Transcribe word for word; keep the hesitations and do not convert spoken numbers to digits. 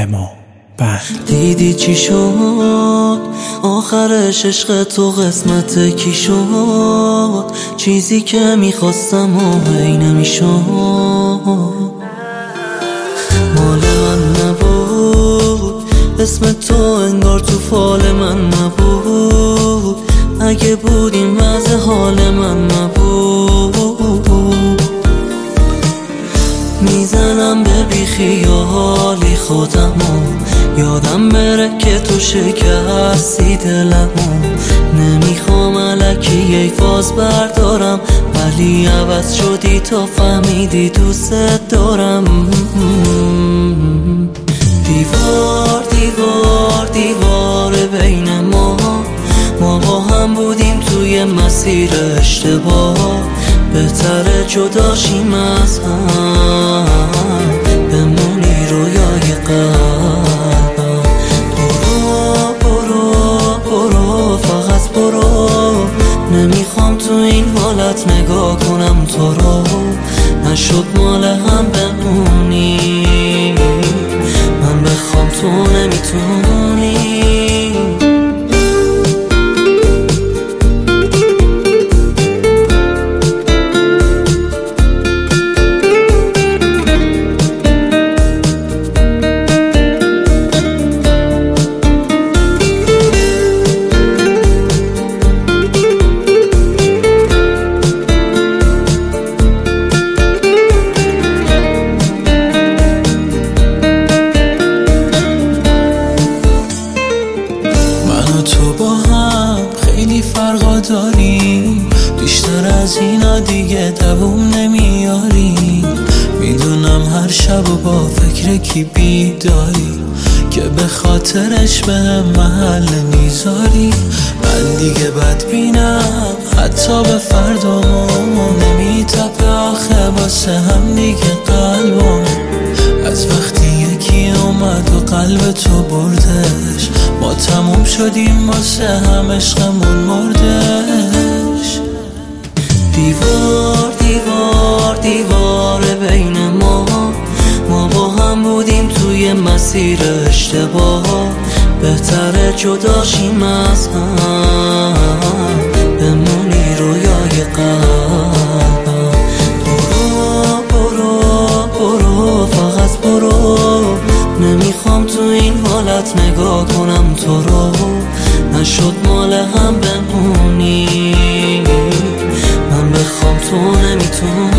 اما بند. دیدی چی شد آخرش، عشق تو قسمت کی شد؟ چیزی که میخواستم و هی نمیشد. مال من نبود، اسم تو انگار تو فال من نبود. اگه بود این وضع حال من نبود. میزنم به بیخیالی خودمو، یادم بره که تو شکستی دلمو. نمیخوام الکی ای فاز بردارم، ولی عوض شدی تا فهمیدی دوست دارم. دیوار دیوار دیوار بین ما، ما با هم بودیم توی مسیر اشتباه. بهتره جداشیم از هم، بمونی رویای قلبم. برو برو برو فقط برو، نمیخوام تو این حالت نگاه کنم تو رو. نشد مال هم بمونی، من بخوام تو نمیتونی. فرقا داریم، بیشتر از اینا دیگه دووم نمیاری. میدونم هر شب و با فکر کی بیداری، که به خاطرش به محل میذاری. من دیگه بدبینم حتی به فردامون، نمیتپه آخه واسه هم دیگه قلبم. از وقتی یکی اومد و قلب تو بردش، ما تموم شدیم واسه هم عشقمون مردش. دیوار دیوار دیوار بین ما، ما با هم بودیم توی مسیر اشتباه. بهتره جداشیم از هم، بمونی رویای قلبم. برو برو برو فقط برو، نمیخوام تو این حالت نگاه کنم تو رو. نشد مال هم بمونی، من بخوام تو نمیتونی.